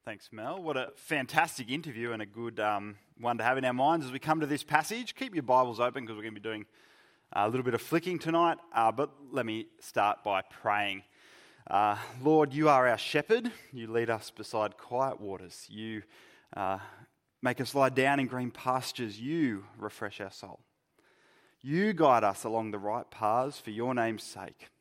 Thanks, Mel. What a fantastic interview and a good one to have in our minds as we come to this passage. Keep your Bibles open because we're going to be doing a little bit of flicking tonight, but let me start by praying. Lord, you are our shepherd. You lead us beside quiet waters. You make us lie down in green pastures. You refresh our soul. You guide us along the right paths for your name's sake.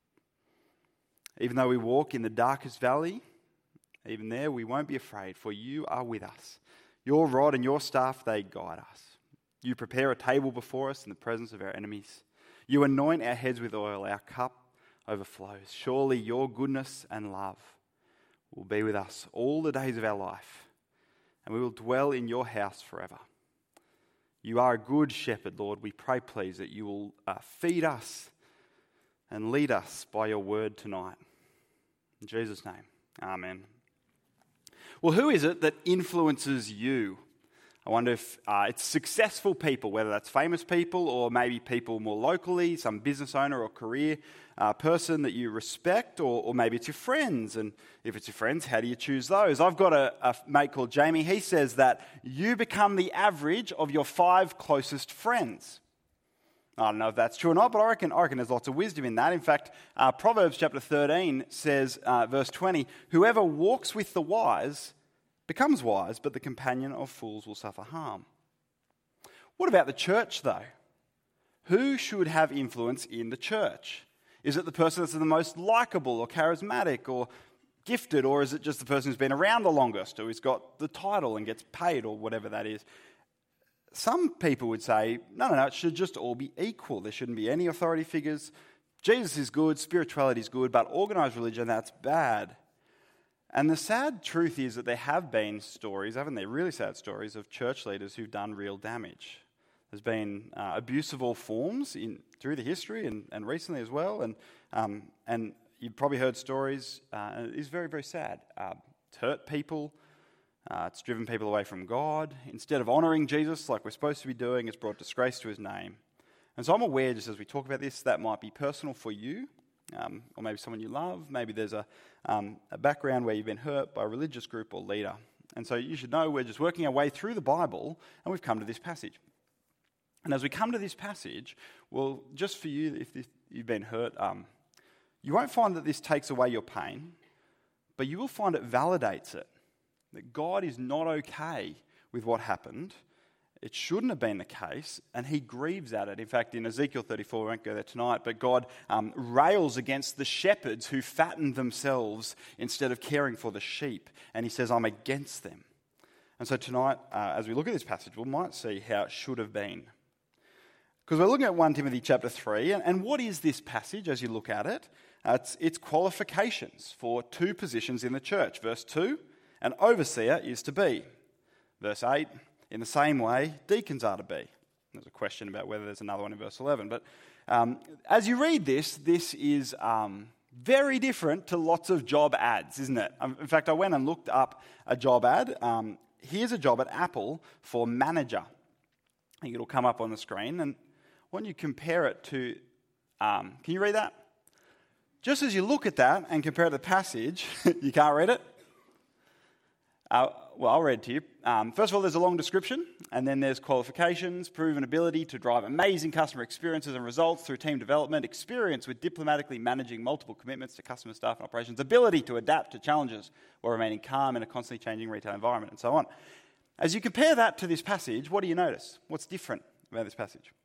Even though we walk in the darkest valley, even there we won't be afraid, for you are with us. Your rod and your staff, they guide us. You prepare a table before us in the presence of our enemies. You anoint our heads with oil, our cup overflows. Surely your goodness and love will be with us all the days of our life, and we will dwell in your house forever. You are a good shepherd, Lord. We pray, please, that you will feed us and lead us by your word tonight. In Jesus' name, amen. Well, who is it that influences you? I wonder if it's successful people, whether that's famous people or maybe people more locally, some business owner or career person that you respect, or maybe it's your friends. And if it's your friends, how do you choose those? I've got a mate called Jamie. He says that you become the average of your 5 closest friends. I don't know if that's true or not, but I reckon there's lots of wisdom in that. In fact, Proverbs chapter 13 says, verse 20, whoever walks with the wise becomes wise, but the companion of fools will suffer harm. What about the church, though? Who should have influence in the church? Is it the person that's the most likable or charismatic or gifted, or is it just the person who's been around the longest, or who's got the title and gets paid, or whatever that is? Some people would say, no, it should just all be equal. There shouldn't be any authority figures. Jesus is good, spirituality is good, but organised religion, that's bad. And the sad truth is that there have been stories, haven't there, really sad stories of church leaders who've done real damage. There's been abuse of all forms through the history and recently as well. And you've probably heard stories, and it is very, very sad. It's hurt people. It's driven people away from God. Instead of honouring Jesus like we're supposed to be doing, it's brought disgrace to his name. And so I'm aware, just as we talk about this, that might be personal for you, or maybe someone you love. Maybe there's a background where you've been hurt by a religious group or leader. And so you should know we're just working our way through the Bible, and we've come to this passage. And as we come to this passage, well, just for you, if you've been hurt, you won't find that this takes away your pain, but you will find it validates it. That God is not okay with what happened. It shouldn't have been the case, and he grieves at it. In fact, in Ezekiel 34, we won't go there tonight, but God rails against the shepherds who fattened themselves instead of caring for the sheep, and he says, I'm against them. And so tonight, as we look at this passage, we might see how it should have been. Because we're looking at 1 Timothy chapter 3, and what is this passage as you look at it? It's qualifications for 2 positions in the church. Verse 2, an overseer is to be. Verse 8, in the same way, deacons are to be. There's a question about whether there's another one in verse 11. But as you read this is very different to lots of job ads, isn't it? In fact, I went and looked up a job ad. Here's a job at Apple for manager. I think it'll come up on the screen. And when you compare it to, can you read that? Just as you look at that and compare it to the passage, you can't read it? Well, I'll read it to you. First of all, there's a long description, and then there's qualifications, proven ability to drive amazing customer experiences and results through team development, experience with diplomatically managing multiple commitments to customer staff and operations, ability to adapt to challenges while remaining calm in a constantly changing retail environment, and so on. As you compare that to this passage, what do you notice? What's different about this passage?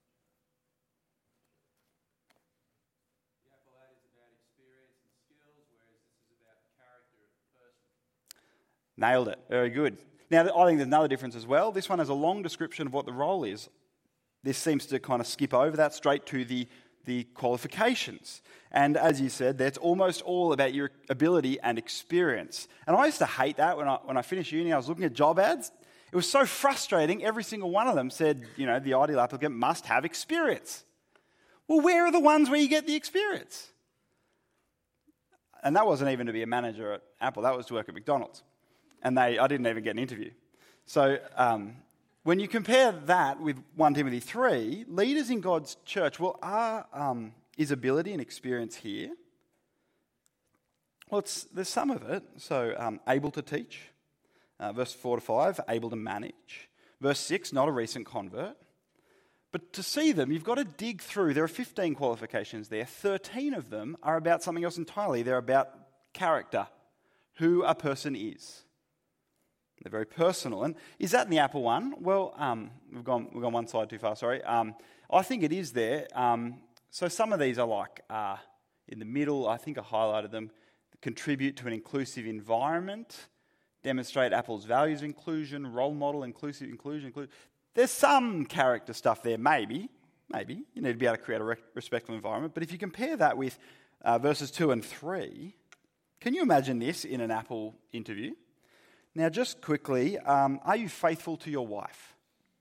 Nailed it. Very good. Now, I think there's another difference as well. This one has a long description of what the role is. This seems to kind of skip over that straight to the qualifications. And as you said, that's almost all about your ability and experience. And I used to hate that when I finished uni. I was looking at job ads. It was so frustrating. Every single one of them said, the ideal applicant must have experience. Well, where are the ones where you get the experience? And that wasn't even to be a manager at Apple. That was to work at McDonald's. And I didn't even get an interview. So when you compare that with 1 Timothy 3, leaders in God's church, is ability and experience here? Well, there's some of it. So able to teach. Verse 4 to 5, able to manage. Verse 6, not a recent convert. But to see them, you've got to dig through. There are 15 qualifications there. 13 of them are about something else entirely. They're about character, who a person is. They're very personal. And is that in the Apple one? Well, we've gone one side too far, sorry. I think it is there. So some of these are like in the middle. I think I highlighted them. Contribute to an inclusive environment. Demonstrate Apple's values of inclusion. Role model, inclusion. There's some character stuff there, maybe. You need to be able to create a respectful environment. But if you compare that with verses 2 and 3, can you imagine this in an Apple interview? Now, just quickly, are you faithful to your wife?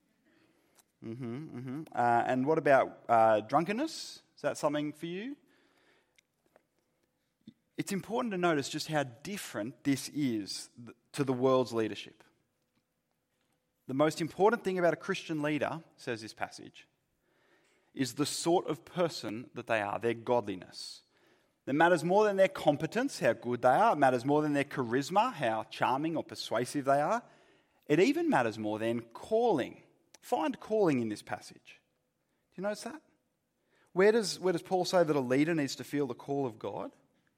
And what about drunkenness? Is that something for you? It's important to notice just how different this is to the world's leadership. The most important thing about a Christian leader, says this passage, is the sort of person that they are, their godliness. It matters more than their competence, how good they are. It matters more than their charisma, how charming or persuasive they are. It even matters more than calling. Find calling in this passage. Do you notice that? Where does Paul say that a leader needs to feel the call of God?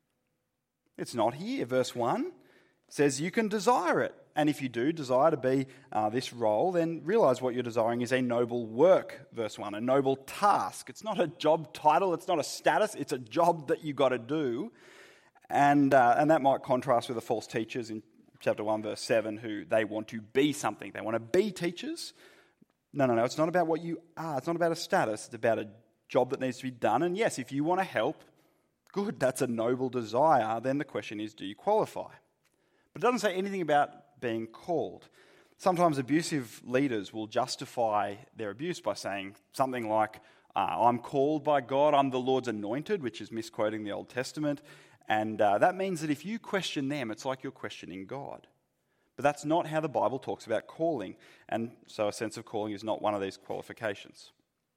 It's not here. Verse 1 says you can desire it. And if you do desire to be this role, then realize what you're desiring is a noble work, verse 1, a noble task. It's not a job title, it's not a status, it's a job that you've got to do. And that might contrast with the false teachers in chapter 1, verse 7, who they want to be something. They want to be teachers. No, it's not about what you are. It's not about a status. It's about a job that needs to be done. And yes, if you want to help, good, that's a noble desire. Then the question is, do you qualify? But it doesn't say anything about being called. Sometimes abusive leaders will justify their abuse by saying something like, I'm called by God, I'm the Lord's anointed, which is misquoting the Old Testament. And that means that if you question them, it's like you're questioning God. But that's not how the Bible talks about calling. And so a sense of calling is not one of these qualifications.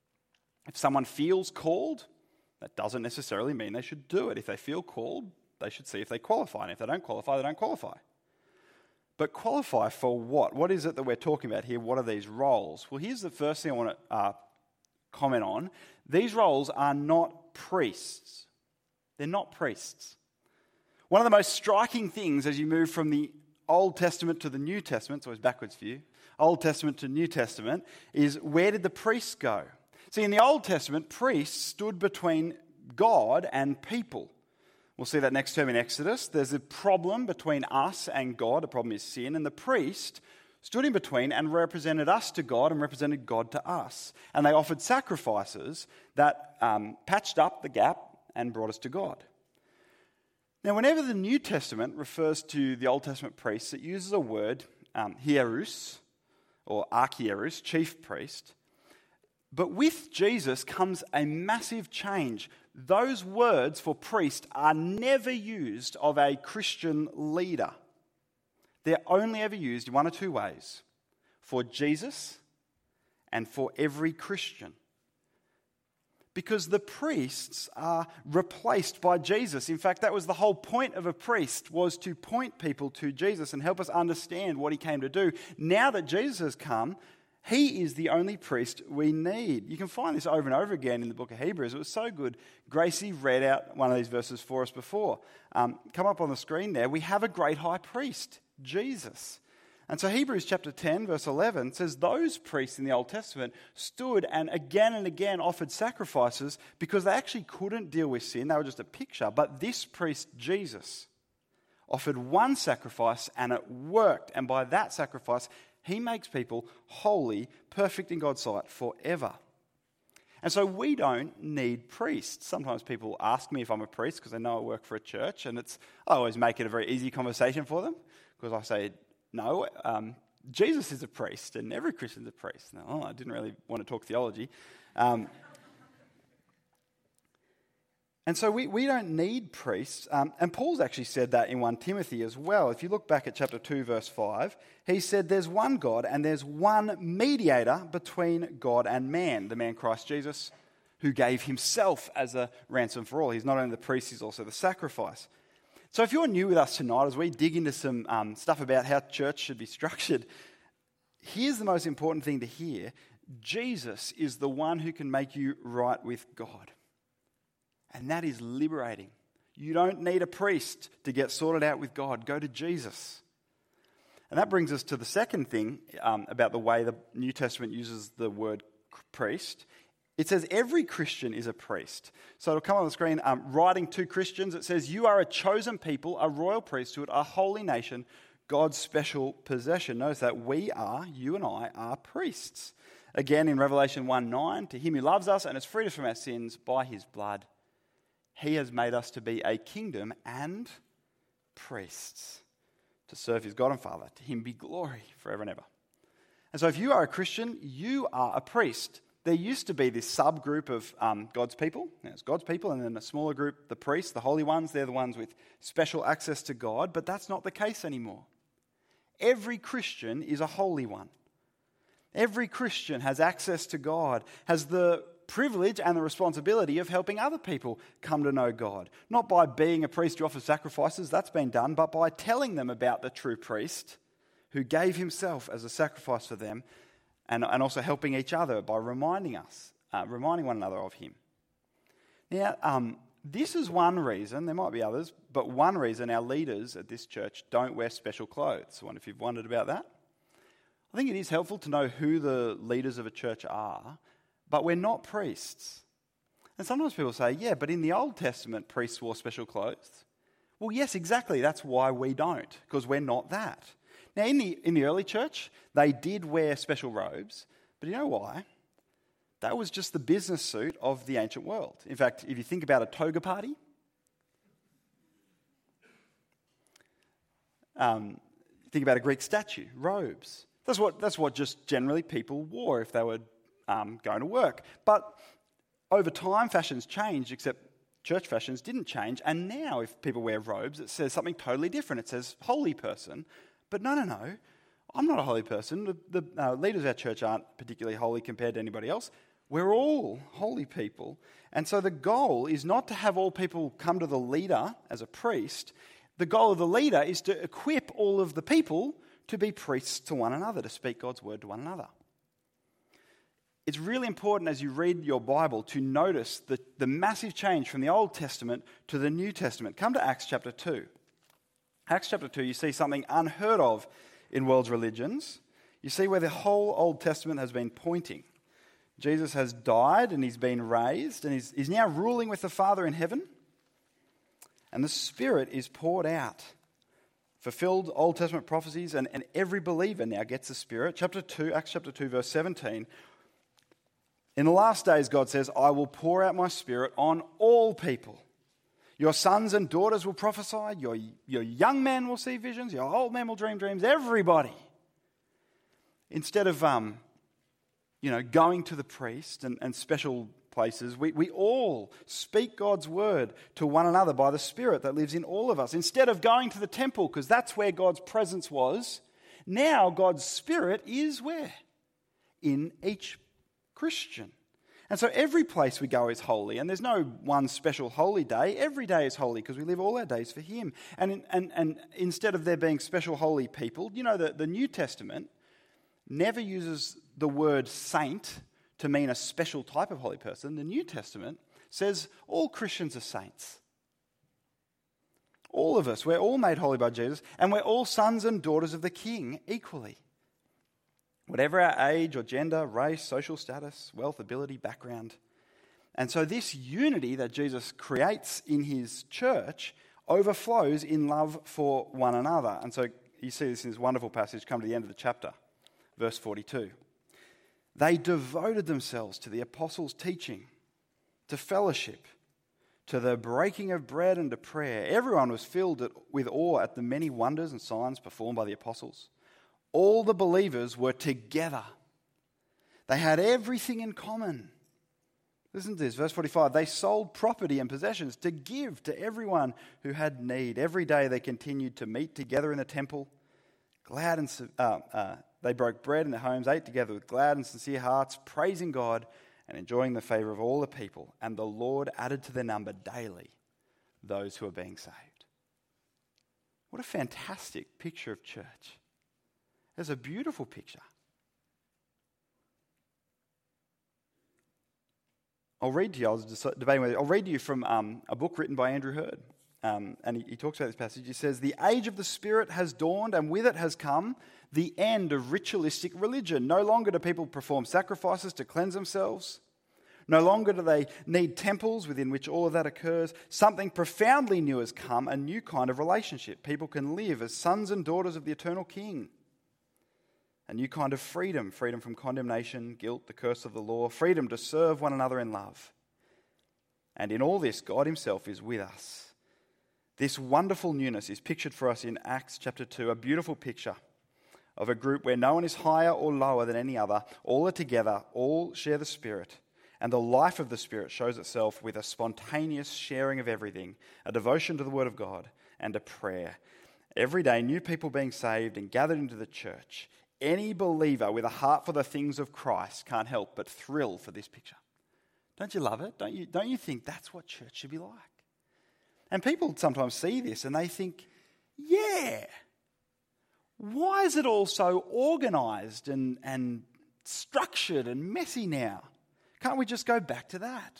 If someone feels called, that doesn't necessarily mean they should do it. If they feel called, they should see if they qualify. And if they don't qualify, they don't qualify. But qualify for what? What is it that we're talking about here? What are these roles? Well, here's the first thing I want to comment on. These roles are not priests. They're not priests. One of the most striking things as you move from the Old Testament to the New Testament, it's always backwards for you, Old Testament to New Testament, is where did the priests go? See, in the Old Testament, priests stood between God and people. We'll see that next term in Exodus. There's a problem between us and God. The problem is sin. And the priest stood in between and represented us to God and represented God to us. And they offered sacrifices that patched up the gap and brought us to God. Now, whenever the New Testament refers to the Old Testament priests, it uses a word, hierus, or archierus, chief priest. But with Jesus comes a massive change. Those words for priest are never used of a Christian leader. They're only ever used in one or two ways. For Jesus and for every Christian. Because the priests are replaced by Jesus. In fact, that was the whole point of a priest, was to point people to Jesus and help us understand what he came to do. Now that Jesus has come, he is the only priest we need. You can find this over and over again in the book of Hebrews. It was so good. Gracie read out one of these verses for us before. Come up on the screen there. We have a great high priest, Jesus. And so Hebrews chapter 10, verse 11 says those priests in the Old Testament stood and again offered sacrifices because they actually couldn't deal with sin. They were just a picture. But this priest, Jesus, offered one sacrifice and it worked. And by that sacrifice, he makes people holy, perfect in God's sight forever. And so we don't need priests. Sometimes people ask me if I'm a priest because they know I work for a church, and I always make it a very easy conversation for them because I say, no, Jesus is a priest and every Christian's a priest. No, I didn't really want to talk theology. And so we don't need priests. And Paul's actually said that in 1 Timothy as well. If you look back at chapter 2, verse 5, he said there's one God and there's one mediator between God and man, the man Christ Jesus, who gave himself as a ransom for all. He's not only the priest, he's also the sacrifice. So if you're new with us tonight, as we dig into some stuff about how church should be structured, here's the most important thing to hear. Jesus is the one who can make you right with God. And that is liberating. You don't need a priest to get sorted out with God. Go to Jesus. And that brings us to the second thing about the way the New Testament uses the word priest. It says every Christian is a priest. So it'll come on the screen, writing to Christians, it says, you are a chosen people, a royal priesthood, a holy nation, God's special possession. Notice that you and I are priests. Again, in Revelation 1:9, to him who loves us and has freed us from our sins by his blood, he has made us to be a kingdom and priests to serve his God and Father. To him be glory forever and ever. And so if you are a Christian, you are a priest. There used to be this subgroup of God's people. There's God's people, and then a smaller group, the priests, the holy ones. They're the ones with special access to God, but that's not the case anymore. Every Christian is a holy one. Every Christian has access to God, has the privilege and the responsibility of helping other people come to know God. Not by being a priest who offers sacrifices, that's been done, but by telling them about the true priest who gave himself as a sacrifice for them, and also helping each other by reminding one another of him. Now, this is one reason, there might be others, but one reason our leaders at this church don't wear special clothes. I wonder if you've wondered about that. I think it is helpful to know who the leaders of a church are, but we're not priests. And sometimes people say, yeah, but in the Old Testament, priests wore special clothes. Well, yes, exactly. That's why we don't, because we're not that. Now, in the early church, they did wear special robes, but you know why? That was just the business suit of the ancient world. In fact, if you think about a toga party, think about a Greek statue, robes. That's what just generally people wore if they were going to work. But over time, fashions changed, except church fashions didn't change. And now if people wear robes, it says something totally different. It says holy person. But no, I'm not a holy person. The leaders of our church aren't particularly holy compared to anybody else. We're all holy people. And so the goal is not to have all people come to the leader as a priest. The goal of the leader is to equip all of the people to be priests to one another, to speak God's word to one another. It's really important as you read your Bible to notice the massive change from the Old Testament to the New Testament. Come to Acts chapter 2. Acts chapter 2, you see something unheard of in world's religions. You see where the whole Old Testament has been pointing. Jesus has died and he's been raised and he's now ruling with the Father in heaven. And the Spirit is poured out. Fulfilled Old Testament prophecies, and every believer now gets the Spirit. Acts chapter 2, verse 17. In the last days, God says, I will pour out my Spirit on all people. Your sons and daughters will prophesy. Your young men will see visions. Your old men will dream dreams. Everybody. Instead of going to the priest and special places, we all speak God's word to one another by the Spirit that lives in all of us. Instead of going to the temple, because that's where God's presence was, now God's Spirit is where? In each Christian. And so every place we go is holy, and there's no one special holy day. Every day is holy because we live all our days for Him. And instead of there being special holy people, the New Testament never uses the word saint to mean a special type of holy person. The New Testament says all Christians are saints. All of us, we're all made holy by Jesus, and we're all sons and daughters of the King equally. Whatever our age or gender, race, social status, wealth, ability, background. And so this unity that Jesus creates in his church overflows in love for one another. And so you see this in this wonderful passage, come to the end of the chapter, verse 42. They devoted themselves to the apostles' teaching, to fellowship, to the breaking of bread and to prayer. Everyone was filled with awe at the many wonders and signs performed by the apostles. All the believers were together. They had everything in common. Listen to this, verse 45. They sold property and possessions to give to everyone who had need. Every day they continued to meet together in the temple. They broke bread in their homes, ate together with glad and sincere hearts, praising God and enjoying the favor of all the people. And the Lord added to their number daily those who are being saved. What a fantastic picture of church. It's a beautiful picture. I'll read to you, I was just debating with you, I'll read to you from a book written by Andrew Hurd. And he talks about this passage. He says, "The age of the Spirit has dawned, and with it has come the end of ritualistic religion. No longer do people perform sacrifices to cleanse themselves. No longer do they need temples within which all of that occurs. Something profoundly new has come, a new kind of relationship. People can live as sons and daughters of the eternal King. A new kind of freedom, freedom from condemnation, guilt, the curse of the law, freedom to serve one another in love. And in all this, God himself is with us. This wonderful newness is pictured for us in Acts chapter 2, a beautiful picture of a group where no one is higher or lower than any other. All are together, all share the Spirit. And the life of the Spirit shows itself with a spontaneous sharing of everything, a devotion to the Word of God, and a prayer. Every day, new people being saved and gathered into the church. Any believer with a heart for the things of Christ can't help but thrill for this picture. Don't you love it? Don't you think that's what church should be like? And people sometimes see this and they think, yeah, why is it all so organised and structured and messy now? Can't we just go back to that?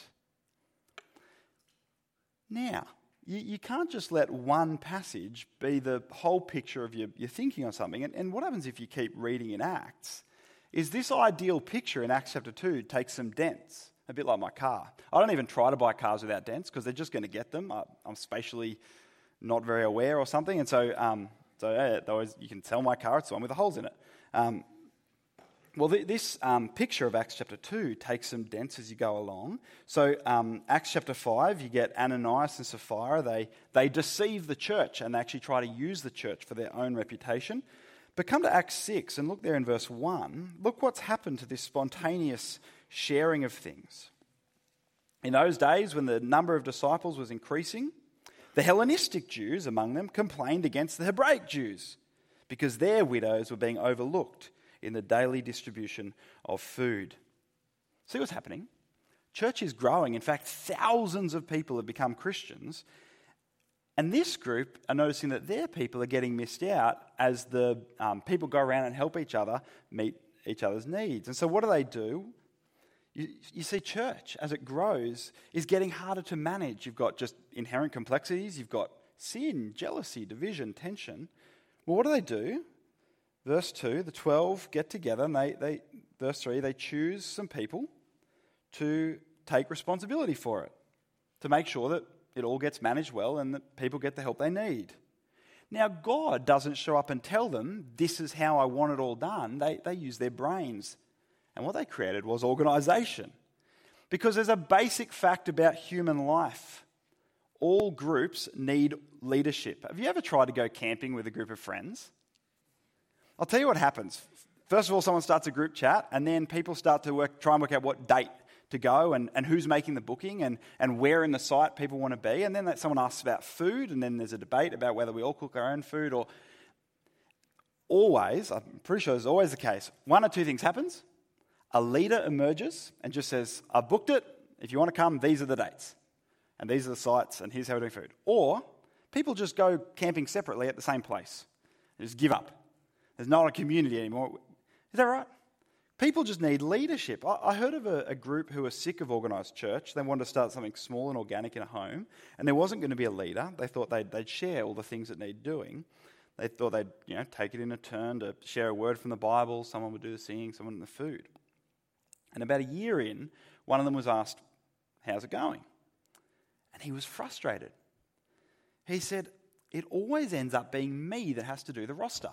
Now, you can't just let one passage be the whole picture of your thinking on something. And what happens if you keep reading in Acts is this ideal picture in Acts chapter 2 takes some dents, a bit like my car. I don't even try to buy cars without dents because they're just going to get them. I'm spatially not very aware or something. And so you can sell my car, it's the one with the holes in it. This picture of Acts chapter 2 takes some dents as you go along. So Acts chapter 5, you get Ananias and Sapphira. They deceive the church and they actually try to use the church for their own reputation. But come to Acts 6 and look there in verse 1. Look what's happened to this spontaneous sharing of things. In those days when the number of disciples was increasing, the Hellenistic Jews among them complained against the Hebraic Jews because their widows were being overlooked in the daily distribution of food. See what's happening? Church is growing. In fact, thousands of people have become Christians. And this group are noticing that their people are getting missed out as the people go around and help each other meet each other's needs. And so what do? You see church, as it grows, is getting harder to manage. You've got just inherent complexities. You've got sin, jealousy, division, tension. Well, what do? Verse 2, the 12 get together and verse 3, they choose some people to take responsibility for it, to make sure that it all gets managed well and that people get the help they need. Now, God doesn't show up and tell them, this is how I want it all done. They use their brains. And what they created was organisation. Because there's a basic fact about human life. All groups need leadership. Have you ever tried to go camping with a group of friends? I'll tell you what happens. First of all, someone starts a group chat and then people start to try and work out what date to go and who's making the booking and where in the site people want to be. And then someone asks about food and then there's a debate about whether we all cook our own food or... Always, I'm pretty sure this is always the case, one or two things happens. A leader emerges and just says, I've booked it. If you want to come, these are the dates. And these are the sites and here's how we're doing food. Or people just go camping separately at the same place and just give up. There's not a community anymore. Is that right? People just need leadership. I heard of a group who were sick of organised church. They wanted to start something small and organic in a home, and there wasn't going to be a leader. They thought they'd share all the things that need doing. They thought they'd take it in a turn to share a word from the Bible. Someone would do the singing, someone the food. And about a year in, one of them was asked, how's it going? And he was frustrated. He said, it always ends up being me that has to do the roster.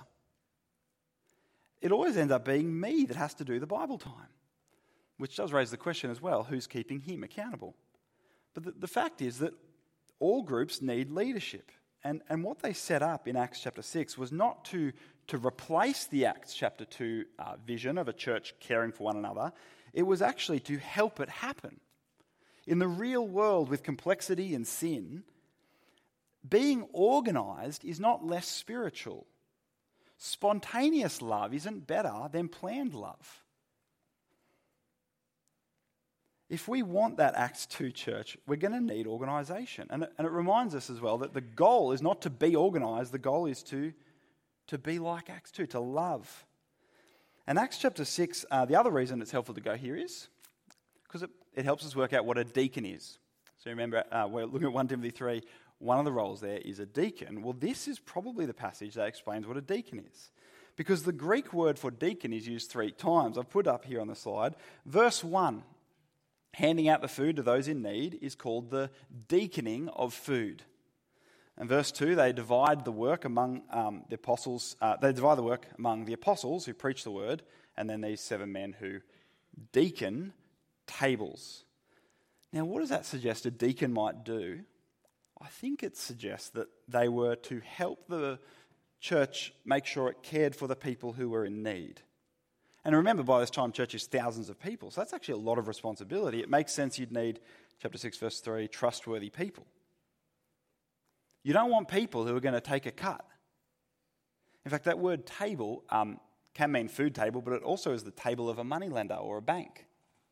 It always ends up being me that has to do the Bible time, which does raise the question as well, who's keeping him accountable? But the fact is that all groups need leadership. And what they set up in Acts chapter 6 was not to replace the Acts chapter 2 vision of a church caring for one another. It was actually to help it happen. In the real world with complexity and sin, being organised is not less spiritual. Spontaneous love isn't better than planned love. if we want that Acts 2 church, we're going to need organisation. And it reminds us as well that the goal is not to be organised, the goal is to be like Acts 2, to love. And Acts chapter 6, the other reason it's helpful to go here is because it helps us work out what a deacon is. So remember, we're looking at 1 Timothy 3, one of the roles there is a deacon. Well, this is probably the passage that explains what a deacon is. Because the Greek word for deacon is used 3 times. I've put it up here on the slide. Verse 1, handing out the food to those in need, is called the deaconing of food. And verse 2, they divide the work among the apostles. They divide the work among the apostles who preach the word, and then these 7 men who deacon tables. Now, what does that suggest a deacon might do? I think it suggests that they were to help the church make sure it cared for the people who were in need. And remember, by this time, church is thousands of people, so that's actually a lot of responsibility. It makes sense you'd need, chapter 6, verse 3, trustworthy people. You don't want people who are going to take a cut. In fact, that word table can mean food table, but it also is the table of a moneylender or a bank.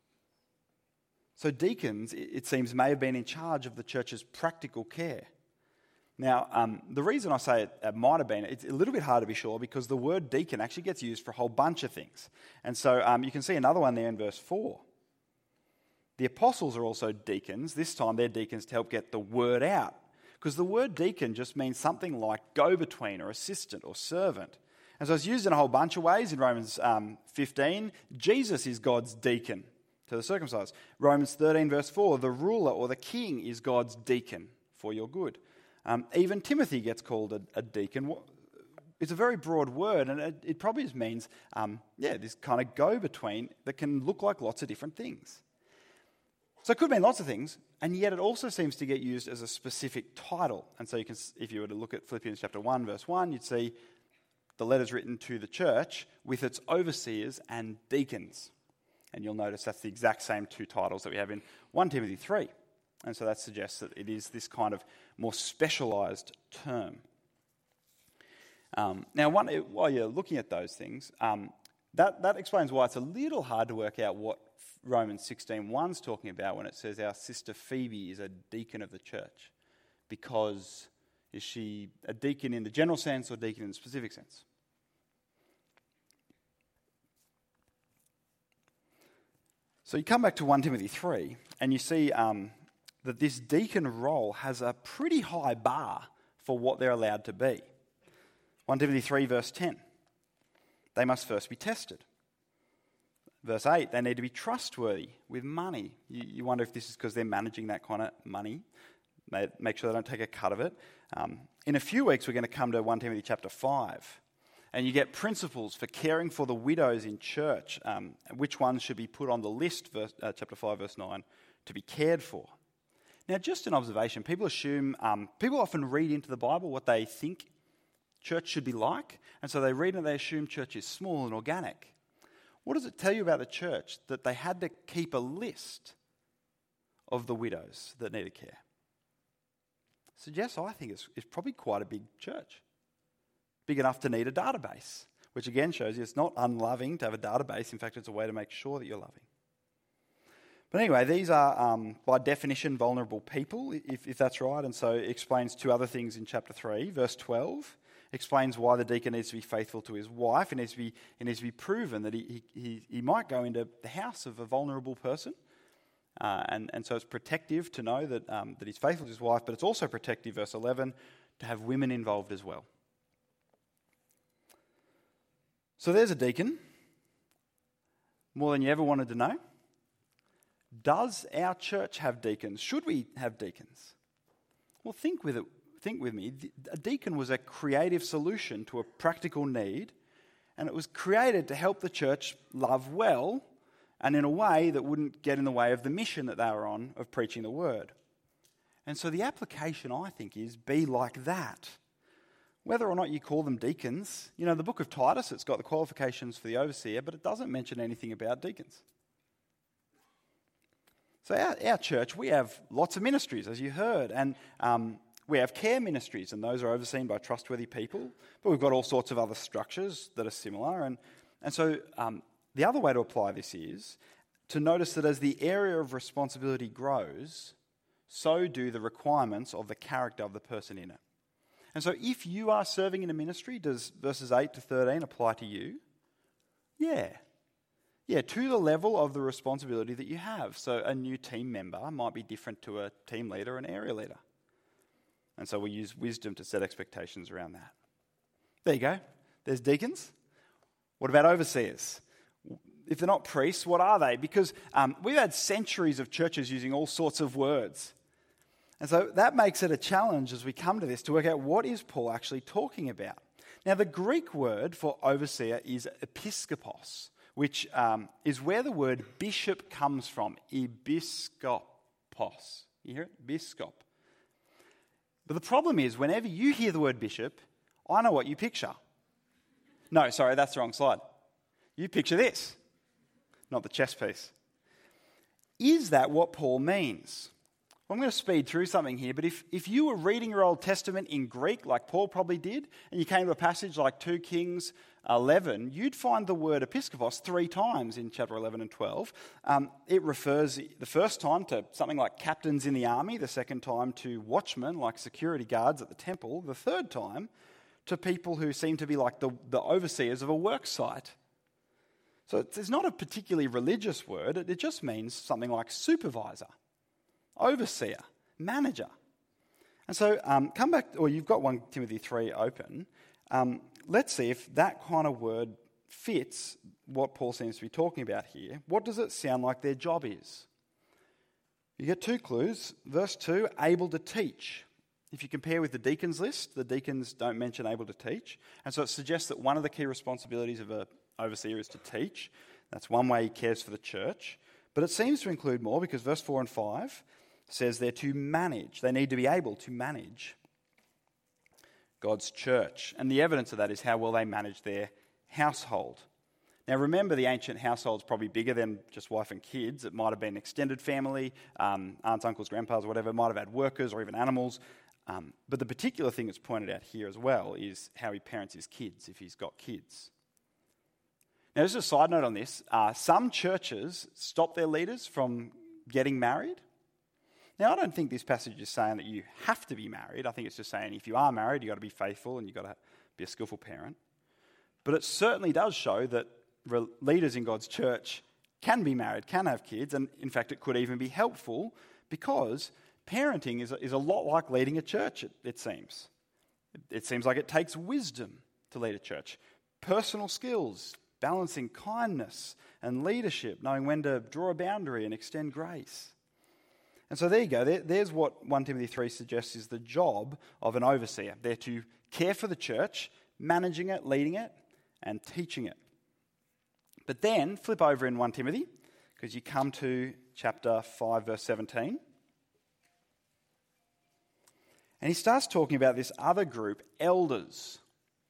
So deacons, it seems, may have been in charge of the church's practical care. Now, the reason I say it might have been, it's a little bit hard to be sure because the word deacon actually gets used for a whole bunch of things. And so you can see another one there in verse 4. The apostles are also deacons. This time they're deacons to help get the word out. Because the word deacon just means something like go-between or assistant or servant. And so it's used in a whole bunch of ways. In Romans 15, Jesus is God's deacon to the circumcised. Romans 13 verse 4, the ruler or the king is God's deacon for your good. Even Timothy gets called a deacon. It's a very broad word, and it probably just means, this kind of go-between that can look like lots of different things. So it could mean lots of things, and yet it also seems to get used as a specific title. And so you can, if you were to look at Philippians chapter 1, verse 1, you'd see the letters written to the church with its overseers and deacons. And you'll notice that's the exact same 2 titles that we have in 1 Timothy 3. And so that suggests that it is this kind of more specialised term. Now, while you're looking at those things, that explains why it's a little hard to work out what Romans 16:1's talking about when it says our sister Phoebe is a deacon of the church. Because is she a deacon in the general sense or deacon in the specific sense? So you come back to 1 Timothy 3 and you see that this deacon role has a pretty high bar for what they're allowed to be. 1 Timothy 3 verse 10, they must first be tested. Verse 8, they need to be trustworthy with money. You wonder if this is because they're managing that kind of money. Make sure they don't take a cut of it. In a few weeks, we're going to come to 1 Timothy chapter 5. And you get principles for caring for the widows in church. Which ones should be put on the list, chapter 5, verse 9, to be cared for. Now, just an observation, people often read into the Bible what they think church should be like. And so they read and they assume church is small and organic. What does it tell you about the church? That they had to keep a list of the widows that needed care. Suggests, I think, it's probably quite a big church. Big enough to need a database, which again shows you it's not unloving to have a database. In fact, it's a way to make sure that you're loving. But anyway, these are, by definition, vulnerable people, if that's right. And so it explains 2 other things in chapter 3. Verse 12 explains why the deacon needs to be faithful to his wife. It needs to be proven that he might go into the house of a vulnerable person. And so it's protective to know that he's faithful to his wife, but it's also protective, verse 11, to have women involved as well. So there's a deacon, more than you ever wanted to know. Does our church have deacons? Should we have deacons? Well, think with me. A deacon was a creative solution to a practical need, and it was created to help the church love well and in a way that wouldn't get in the way of the mission that they were on of preaching the word. And so the application, I think, is be like that. Whether or not you call them deacons, the book of Titus, it's got the qualifications for the overseer, but it doesn't mention anything about deacons. So our church, we have lots of ministries, as you heard, and we have care ministries, and those are overseen by trustworthy people, but we've got all sorts of other structures that are similar. And so the other way to apply this is to notice that as the area of responsibility grows, so do the requirements of the character of the person in it. And so if you are serving in a ministry, does verses 8 to 13 apply to you? Yeah. Yeah, to the level of the responsibility that you have. So a new team member might be different to a team leader or an area leader. And so we use wisdom to set expectations around that. There you go. There's deacons. What about overseers? If they're not priests, what are they? Because we've had centuries of churches using all sorts of words. And so that makes it a challenge as we come to this to work out what is Paul actually talking about. Now, the Greek word for overseer is episkopos, which is where the word bishop comes from, episkopos. You hear it? Biskop. But the problem is, whenever you hear the word bishop, I know what you picture. No, sorry, that's the wrong slide. You picture this, not the chess piece. Is that what Paul means? Well, I'm going to speed through something here, but if you were reading your Old Testament in Greek, like Paul probably did, and you came to a passage like 2 Kings 11, you'd find the word episkopos 3 times in chapter 11 and 12. It refers the first time to something like captains in the army, the second time to watchmen, like security guards at the temple, the third time to people who seem to be like the overseers of a work site. So it's not a particularly religious word, it just means something like supervisor, overseer, manager. And so come back, or you've got 1 Timothy 3 open. Let's see if that kind of word fits what Paul seems to be talking about here. What does it sound like their job is? You get 2 clues. Verse 2, able to teach. If you compare with the deacons list, the deacons don't mention able to teach. And so it suggests that one of the key responsibilities of an overseer is to teach. That's one way he cares for the church. But it seems to include more because verse 4 and 5 says they're to manage. They need to be able to manage God's church. And the evidence of that is how well they manage their household. Now remember, the ancient household's probably bigger than just wife and kids. It might have been extended family, aunts, uncles, grandpas, whatever. It might have had workers or even animals. But the particular thing that's pointed out here as well is how he parents his kids, if he's got kids. Now, just a side note on this. Some churches stop their leaders from getting married. Now, I don't think this passage is saying that you have to be married. I think it's just saying if you are married, you've got to be faithful and you've got to be a skillful parent. But it certainly does show that leaders in God's church can be married, can have kids, and in fact, it could even be helpful because parenting is a lot like leading a church, it seems. It seems like it takes wisdom to lead a church. Personal skills, balancing kindness and leadership, knowing when to draw a boundary and extend grace. And so there you go. There's what 1 Timothy 3 suggests is the job of an overseer. They're to care for the church, managing it, leading it, and teaching it. But then flip over in 1 Timothy, because you come to chapter 5, verse 17. And he starts talking about this other group, elders.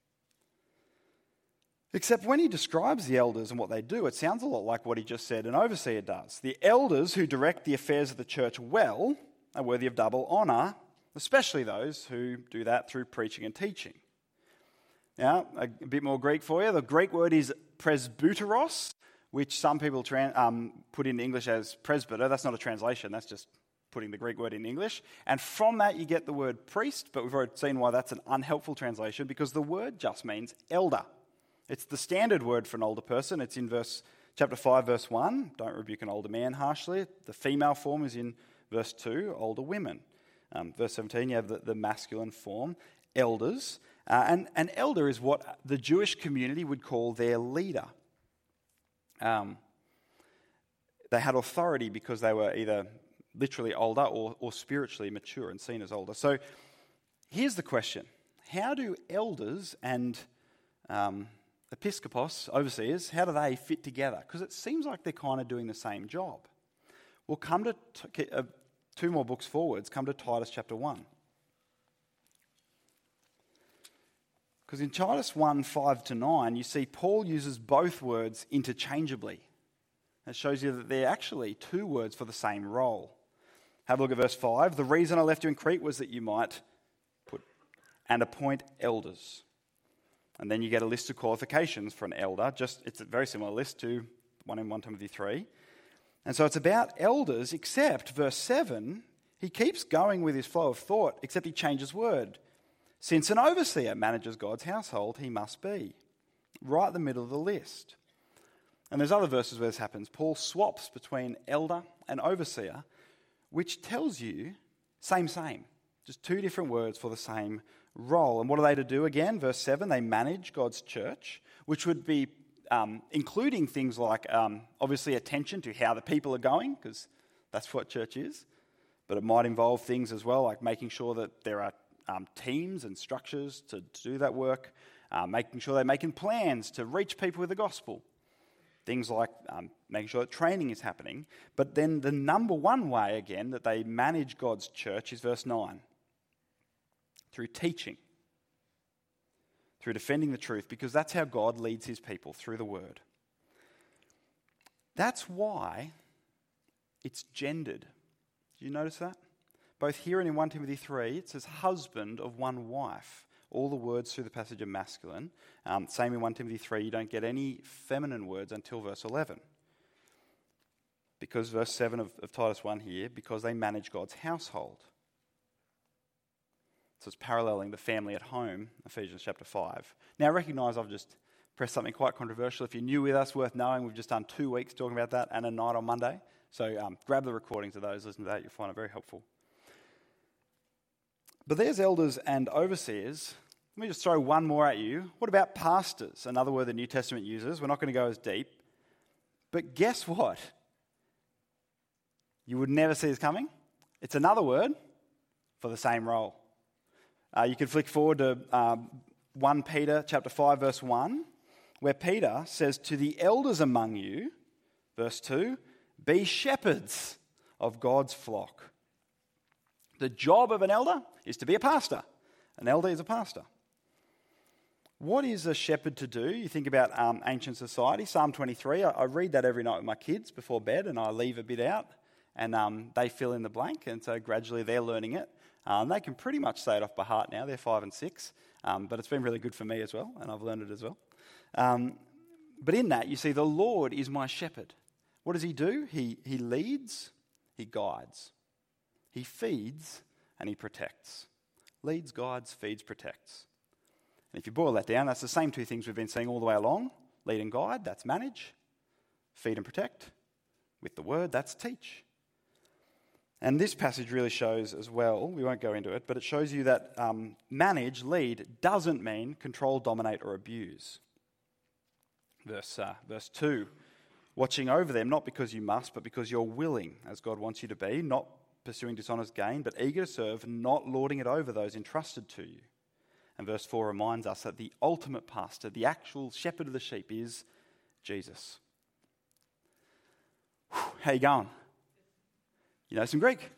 Except when he describes the elders and what they do, it sounds a lot like what he just said an overseer does. The elders who direct the affairs of the church well are worthy of double honour, especially those who do that through preaching and teaching. Now, a bit more Greek for you. The Greek word is presbyteros, which some people put in English as presbyter. That's not a translation, that's just putting the Greek word in English. And from that you get the word priest, but we've already seen why that's an unhelpful translation because the word just means elder. It's the standard word for an older person. It's in chapter 5, verse 1. Don't rebuke an older man harshly. The female form is in verse 2, older women. Verse 17, you have the masculine form, elders. And an elder is what the Jewish community would call their leader. They had authority because they were either literally older or spiritually mature and seen as older. So here's the question. How do elders and episkopos, overseers, how do they fit together? Because it seems like they're kind of doing the same job. We'll come to 2 more books forwards, come to Titus chapter 1. Because in Titus 1, 5-9, you see Paul uses both words interchangeably. It shows you that they're actually 2 words for the same role. Have a look at verse 5. The reason I left you in Crete was that you might put and appoint elders. And then you get a list of qualifications for an elder. It's a very similar list to one in 1 Timothy 3. And so it's about elders, except verse 7, he keeps going with his flow of thought, except he changes word. Since an overseer manages God's household, he must be. Right in the middle of the list. And there's other verses where this happens. Paul swaps between elder and overseer, which tells you same. Just two different words for the same role. And what are they to do again? Verse 7, they manage God's church, which would be including things like obviously attention to how the people are going, because that's what church is. But it might involve things as well, like making sure that there are teams and structures to do that work, making sure they're making plans to reach people with the gospel. Things like making sure that training is happening. But then the number one way, again, that they manage God's church is verse 9. Through teaching. Through defending the truth, because that's how God leads his people, through the word. That's why it's gendered. Do you notice that? Both here and in 1 Timothy 3, it says husband of one wife. All the words through the passage are masculine. Same in 1 Timothy 3, you don't get any feminine words until verse 11. Because verse 7 of Titus 1 here, because they manage God's household. So it's paralleling the family at home, Ephesians chapter 5. Now I recognise I've just pressed something quite controversial. If you're new with us, worth knowing, we've just done 2 weeks talking about that and a night on Monday. So grab the recordings of those, listen to that, you'll find it very helpful. But there's elders and overseers. Let me just throw one more at you. What about pastors? Another word the New Testament uses. We're not going to go as deep. But guess what? You would never see this coming. It's another word for the same role. You can flick forward to 1 Peter chapter 5, verse 1, where Peter says to the elders among you, verse 2, be shepherds of God's flock. The job of an elder is to be a pastor. An elder is a pastor. What is a shepherd to do? You think about ancient society, Psalm 23. I read that every night with my kids before bed, and I leave a bit out, and they fill in the blank, and so gradually they're learning it. They can pretty much say it off by heart now. They're 5 and 6, but it's been really good for me as well, and I've learned it as well. But in that, you see, the Lord is my shepherd. What does he do? He leads, he guides. He feeds, and he protects. Leads, guides, feeds, protects. And if you boil that down, that's the same two things we've been seeing all the way along. Lead and guide, that's manage. Feed and protect. With the word, that's teach. And this passage really shows as well, we won't go into it, but it shows you that manage, lead, doesn't mean control, dominate, or abuse. Verse 2, watching over them, not because you must, but because you're willing, as God wants you to be, not pursuing dishonest gain, but eager to serve, not lording it over those entrusted to you. And verse 4 reminds us that the ultimate pastor, the actual shepherd of the sheep, is Jesus. How you going? You know some Greek?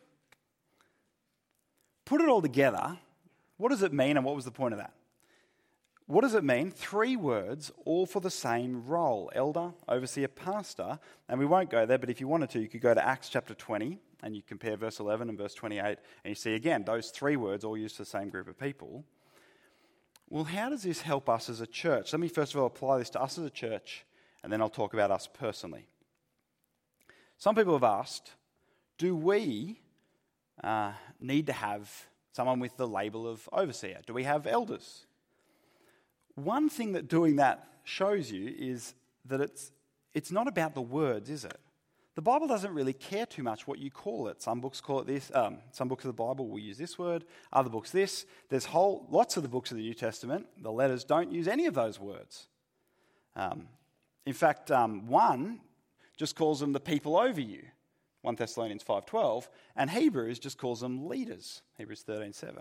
Put it all together. What does it mean and what was the point of that? What does it mean? 3 words, all for the same role. Elder, overseer, pastor. And we won't go there, but if you wanted to, you could go to Acts chapter 20 and you compare verse 11 and verse 28 and you see again, those 3 words all used for the same group of people. Well, how does this help us as a church? Let me first of all apply this to us as a church and then I'll talk about us personally. Some people have asked, do we need to have someone with the label of overseer? Do we have elders? One thing that doing that shows you is that it's not about the words, is it? The Bible doesn't really care too much what you call it. Some books call it this. Some books of the Bible will use this word. Other books this. There's lots of the books of the New Testament, the letters don't use any of those words. In fact, one just calls them the people over you. 1 Thessalonians 5:12, and Hebrews just calls them leaders, Hebrews 13:7.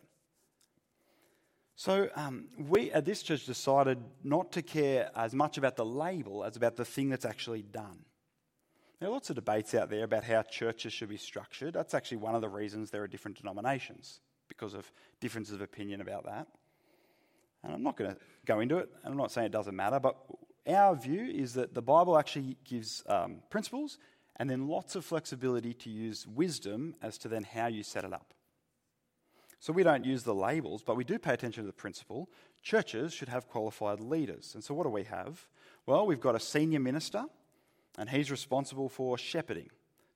So we at this church decided not to care as much about the label as about the thing that's actually done. There are lots of debates out there about how churches should be structured. That's actually one of the reasons there are different denominations, because of differences of opinion about that. And I'm not going to go into it, and I'm not saying it doesn't matter, but our view is that the Bible actually gives principles and then lots of flexibility to use wisdom as to then how you set it up. So we don't use the labels, but we do pay attention to the principle. Churches should have qualified leaders. And so what do we have? Well, we've got a senior minister, and he's responsible for shepherding.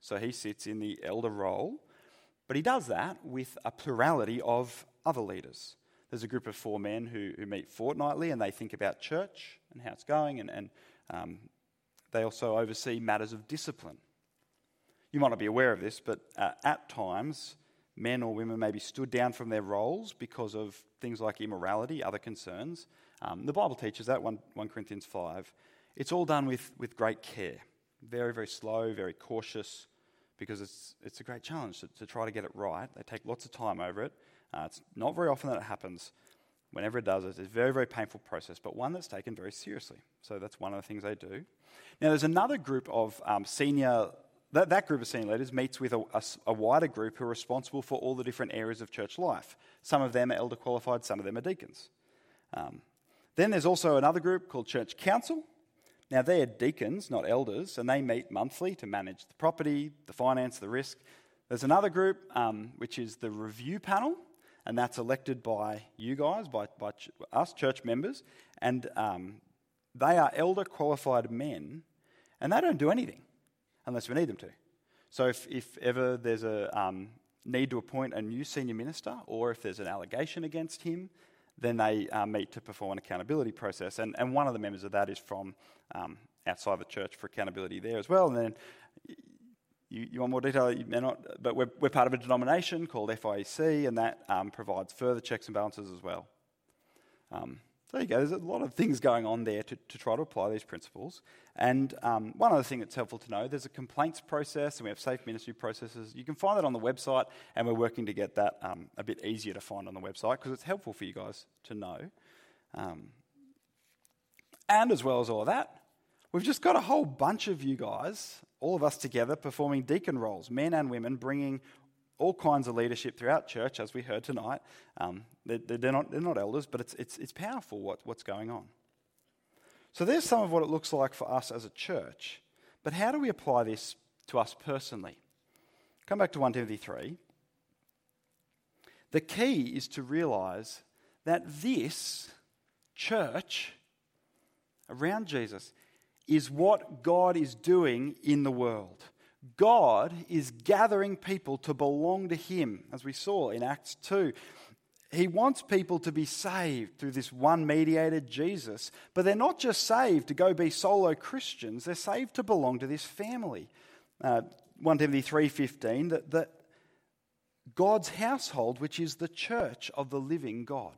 So he sits in the elder role, but he does that with a plurality of other leaders. There's a group of 4 men who meet fortnightly, and they think about church and how it's going, and they also oversee matters of discipline. You might not be aware of this, but at times, men or women may be stood down from their roles because of things like immorality, other concerns. The Bible teaches that, 1 Corinthians 5. It's all done with great care. Very, very slow, very cautious, because it's a great challenge to try to get it right. They take lots of time over it. It's not very often that it happens. Whenever it does, it's a very, very painful process, but one that's taken very seriously. So that's one of the things they do. Now, there's another group of senior... That group of senior leaders meets with a wider group who are responsible for all the different areas of church life. Some of them are elder qualified, some of them are deacons. Then there's also another group called Church Council. Now they're deacons, not elders, and they meet monthly to manage the property, the finance, the risk. There's another group which is the Review Panel, and that's elected by you guys, by us church members, and they are elder qualified men, and they don't do anything unless we need them to. So if ever there's a need to appoint a new senior minister, or if there's an allegation against him, then they meet to perform an accountability process. And one of the members of that is from outside the church for accountability there as well. And then you want more detail? You may not, but we're part of a denomination called FIEC, and that provides further checks and balances as well. So there you go. There's a lot of things going on there to try to apply these principles. And one other thing that's helpful to know, there's a complaints process, and we have safe ministry processes. You can find that on the website, and we're working to get that a bit easier to find on the website because it's helpful for you guys to know. And as well as all of that, we've just got a whole bunch of you guys, all of us together, performing deacon roles, men and women, bringing all kinds of leadership throughout church, as we heard tonight. They're not elders, but it's powerful what's going on. So there's some of what it looks like for us as a church. But how do we apply this to us personally? Come back to 1 Timothy 3. The key is to realise that this church around Jesus is what God is doing in the world. God is gathering people to belong to him, as we saw in Acts 2. He wants people to be saved through this one mediator, Jesus. But they're not just saved to go be solo Christians. They're saved to belong to this family. 1 Timothy 3:15, that God's household, which is the church of the living God.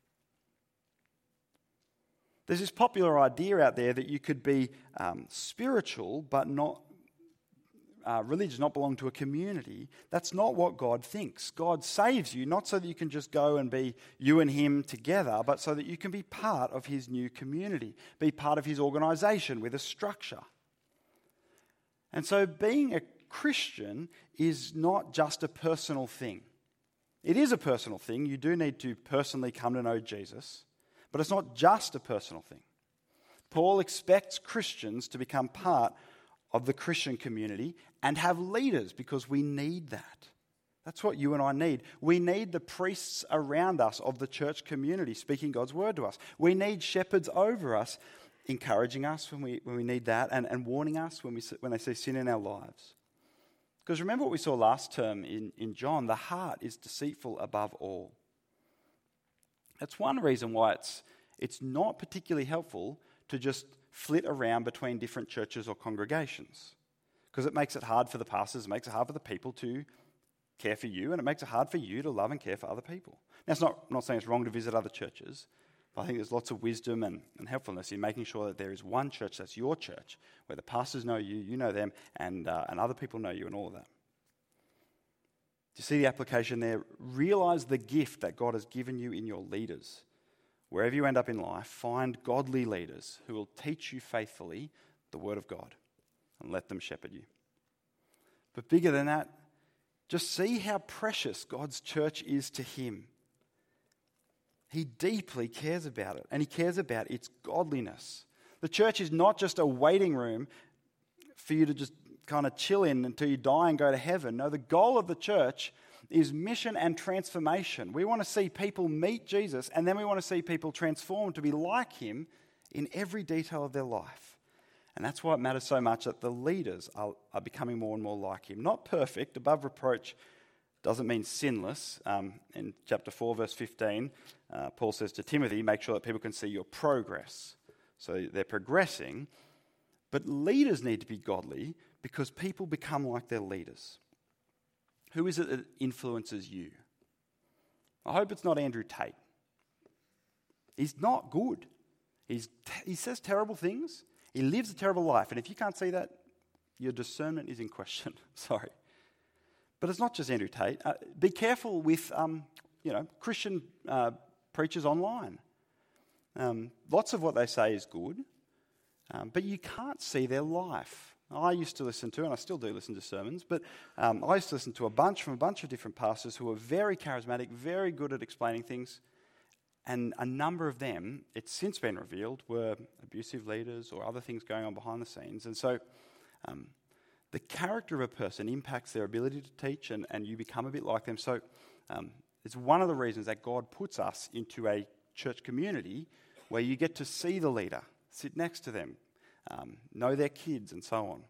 There's this popular idea out there that you could be spiritual but not religious, not belong to a community. That's not what God thinks. God saves you not so that you can just go and be you and him together, but so that you can be part of his new community, be part of his organisation with a structure. And so being a Christian is not just a personal thing. It is a personal thing. You do need to personally come to know Jesus, but it's not just a personal thing. Paul expects Christians to become part of the Christian community and have leaders, because we need that. That's what you and I need. We need the priests around us of the church community speaking God's word to us. We need shepherds over us, encouraging us when we need that, and warning us when they see sin in our lives. Because remember what we saw last term in John, the heart is deceitful above all. That's one reason why it's not particularly helpful to just flit around between different churches or congregations, because it makes it hard for the pastors, it makes it hard for the people to care for you, and it makes it hard for you to love and care for other people. Now, I'm not saying it's wrong to visit other churches, but I think there's lots of wisdom and helpfulness in making sure that there is one church that's your church, where the pastors know you, you know them, and other people know you, and all of that. Do you see the application there? Realise the gift that God has given you in your leaders. Wherever you end up in life, find godly leaders who will teach you faithfully the word of God and let them shepherd you. But bigger than that, just see how precious God's church is to him. He deeply cares about it, and he cares about its godliness. The church is not just a waiting room for you to just kind of chill in until you die and go to heaven. No, the goal of the church is mission and transformation. We want to see people meet Jesus, and then we want to see people transformed to be like him in every detail of their life. And that's why it matters so much that the leaders are becoming more and more like him. Not perfect, above reproach doesn't mean sinless. In chapter 4, verse 15, Paul says to Timothy, make sure that people can see your progress. So they're progressing. But leaders need to be godly because people become like their leaders. Who is it that influences you? I hope it's not Andrew Tate. He's not good. He says terrible things. He lives a terrible life. And if you can't see that, your discernment is in question. Sorry. But it's not just Andrew Tate. Be careful with Christian preachers online. Lots of what they say is good, but you can't see their life. I used to listen to, and I still do listen to sermons, but I used to listen to a bunch of different pastors who were very charismatic, very good at explaining things. And a number of them, it's since been revealed, were abusive leaders or other things going on behind the scenes. And so the character of a person impacts their ability to teach, and you become a bit like them. So it's one of the reasons that God puts us into a church community where you get to see the leader, sit next to them, know their kids, and so on.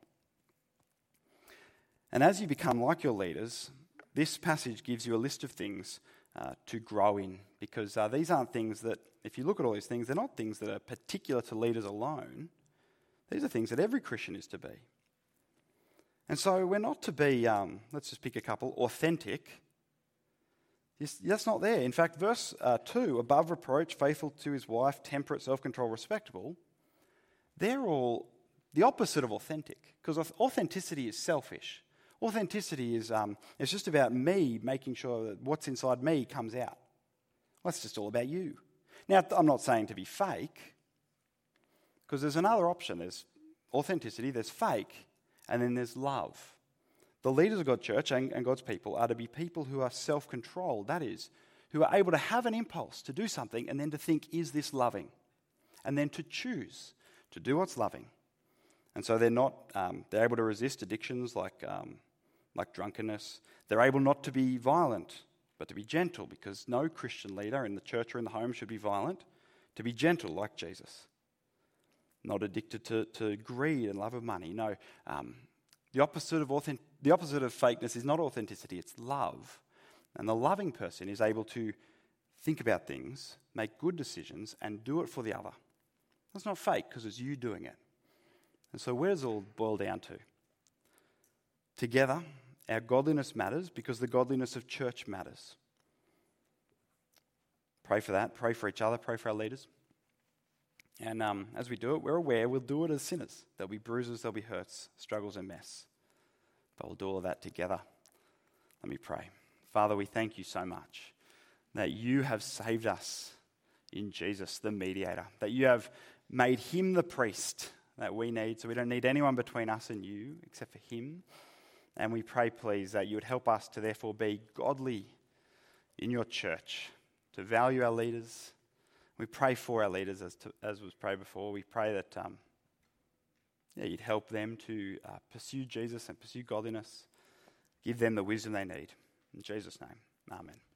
And as you become like your leaders, this passage gives you a list of things to grow in, because these aren't things that, if you look at all these things, they're not things that are particular to leaders alone. These are things that every Christian is to be. And so we're not to be, let's just pick a couple, authentic. That's not there. In fact, verse 2, above reproach, faithful to his wife, temperate, self-control, respectable, they're all the opposite of authentic, because authenticity is selfish. Authenticity is it's just about me making sure that what's inside me comes out. Well, it's just all about you. Now, I'm not saying to be fake, because there's another option. There's authenticity, there's fake, and then there's love. The leaders of God's church and God's people are to be people who are self-controlled, that is, who are able to have an impulse to do something and then to think, is this loving? And then to choose to do what's loving. And so they're able to resist addictions like drunkenness. They're able not to be violent, but to be gentle, because no Christian leader in the church or in the home should be violent. To be gentle like Jesus. Not addicted to greed and love of money. No, the opposite of fakeness is not authenticity, it's love. And the loving person is able to think about things, make good decisions, and do it for the other. That's not fake, because it's you doing it. And so where does it all boil down to? Together, our godliness matters because the godliness of church matters. Pray for that, pray for each other, pray for our leaders. And as we do it, we're aware we'll do it as sinners. There'll be bruises, there'll be hurts, struggles and mess. But we'll do all of that together. Let me pray. Father, we thank you so much that you have saved us in Jesus, the mediator, that you have made him the priest that we need, so we don't need anyone between us and you except for him. And we pray, please, that you would help us to therefore be godly in your church, to value our leaders. We pray for our leaders as was prayed before. We pray that you'd help them to pursue Jesus and pursue godliness. Give them the wisdom they need. In Jesus' name, amen.